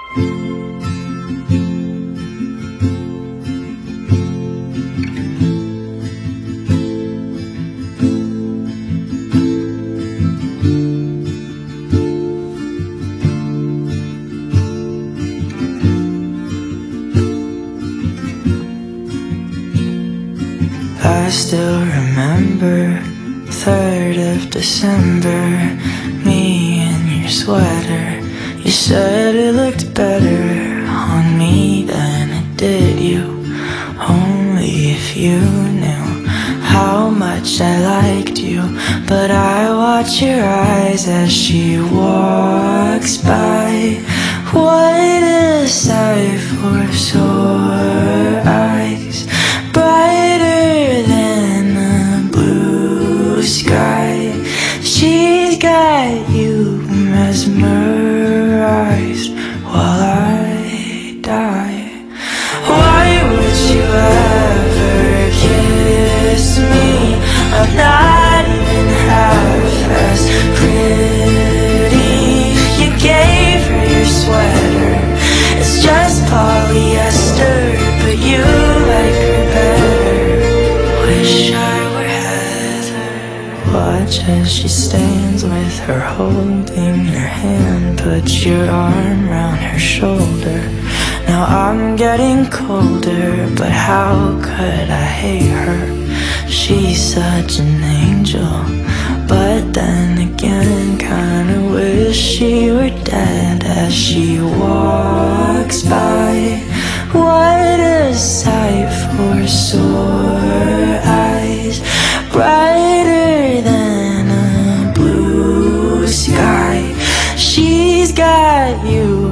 I still remember 3rd of December, me in your sweater. You said it looked better on me than it did you. Only if you knew how much I liked you. But I watch your eyes as she walks by. What a sight for sore eyes, brighter than the blue sky. She's got you mesmerized while I die. Why would you ever kiss me? I'm not even half as pretty. You gave her your sweater, it's just polyester, but you like her better. Wish I were Heather. Watch as she stands with her holding your hand, put your arm round her shoulder. Now I'm getting colder, but how could I hate her? She's such an angel, but then again kinda wish she were dead as she walks by. What a sight for sore eyes, brighter than a blue sky. She's got you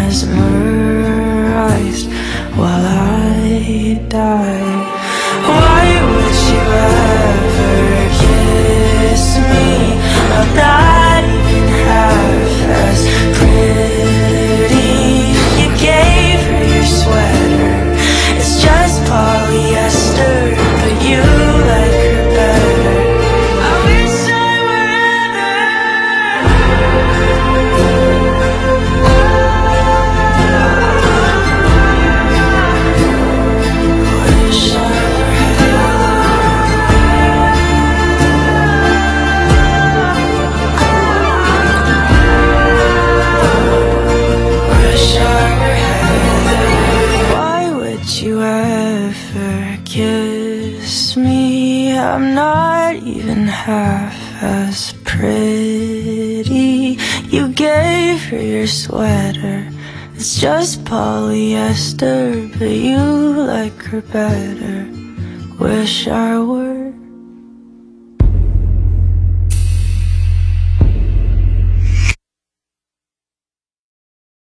mesmerized while I die. Why would you ever kiss me? I'm not even half as pretty. You gave her your sweater, it's just polyester, but you like her better. I wish I were Wish I you ever kiss me? I'm not even half as pretty. You gave her your sweater, it's just polyester, but you like her better. Wish I were